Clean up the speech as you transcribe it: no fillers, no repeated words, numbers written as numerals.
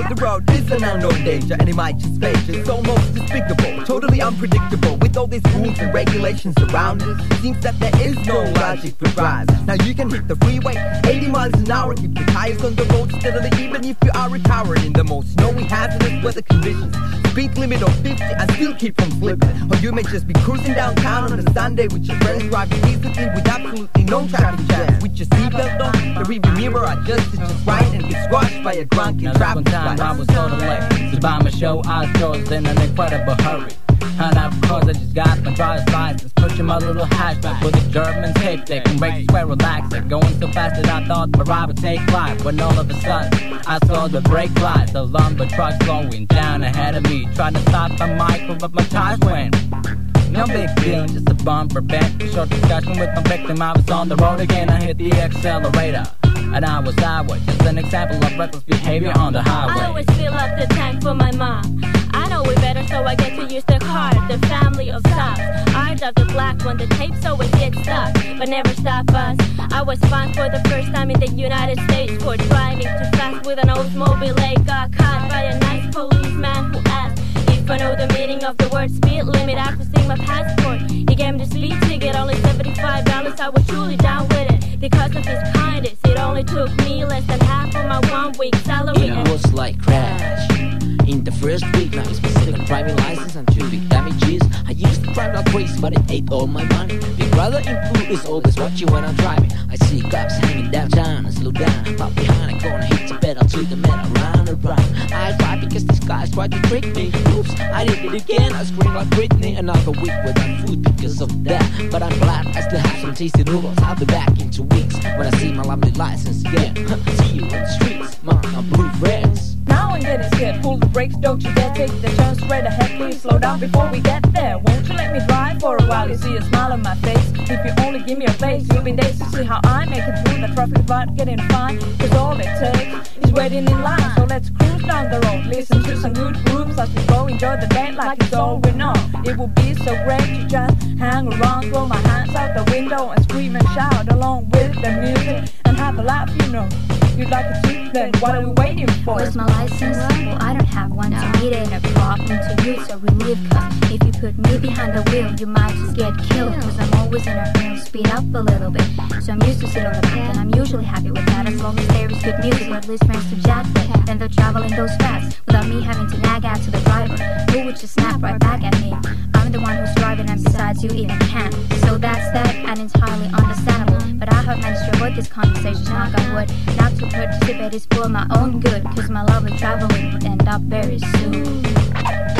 The road is an unknown danger, and it might just fade. It's almost despicable, totally unpredictable. With all these rules and regulations around us, it seems that there is no logic for drives. Now you can hit the freeway 80 miles an hour, keep the tires on the road steadily, even if you are retired in the most snowy, hazardous weather conditions. Speed limit of 50 and still keep on flipping. Or you may just be cruising downtown on a Sunday with your friends, driving easily with absolutely no traffic jams. With your seatbelt on, the rearview mirror adjusted just right, and get squashed by a drunken traffic time I was on the late to buy my show. I was in an incredible hurry. And of course I just got my driver's license, pushing my little hatchback with a German tape deck and brakes square relaxing, going so fast that I thought my ride would take flight. When all of a sudden I saw the brake lights, the lumber truck slowing down ahead of me, trying to stop my micro, but my tires went. No big deal, just a bumper bent. Short discussion with my victim, I was on the road again. I hit the accelerator, and I was sideways. Just an example of reckless behavior on the highway. I always fill up the tank for my mom. I know it better, so I get to use the car, the family of stops. I drive the black one, the tapes always get stuck, but never stop us. I was fined for the first time in the United States for driving too fast with an Oldsmobile. Got caught by a nice policeman who asked if I know the meaning of the word speed limit. After seeing my passport, he gave me the speed ticket, only $75. I was truly down with it because of his kindness. It only took me less than half of my 1 week salary. It was like crash. In the first week, now it's my second driving license and 2 big damages. I used to drive like crazy, but it ate all my money. Big brother in blue is always watching when I'm driving. I see cops hanging downtown and slow down. Pop behind a corner, hit the pedal to the metal, round and round. I drive because these guys tried to trick me. Oops, I did it again. I screamed like Britney. Another week without food because of that. But I'm glad I still have some tasty noodles. I'll be back in 2 weeks when I see my lovely license again. See you on the streets, mom, I'm blue friends. Now I'm getting scared, pull the brakes, don't you dare take the turn straight ahead. Please slow down before we get there. Won't you let me drive for a while? You see a smile on my face. If you only give me a place, you'll be days to see how I make it through the traffic but getting fine. Cause all it takes is waiting in line. So let's cruise down the road, listen to some good grooves as we go, enjoy the day like it's all we know. It would be so great to just hang around, throw my hands out the window and scream and shout along with the music and have a laugh, you know. You'd like it too, then what are we waiting for? Where's my license? Well, I don't have one, so it ain't a problem to you, so relief. Cause if you put me behind the wheel, you might just get killed. Cause I'm always in a hurry, speed up a little bit. So I'm used to sit on the back, and I'm usually happy with that. As long as there is good music, or at least friends to chat with. Then they're traveling those fast, without me having to nag out to the driver, who would just snap right back at me. I'm the one who's driving, and besides you even can't. So that's that, and entirely understandable. But I have managed to avoid this conversation, knock on wood. Not to participate is for my own good, cause my lovely traveling would end up very soon.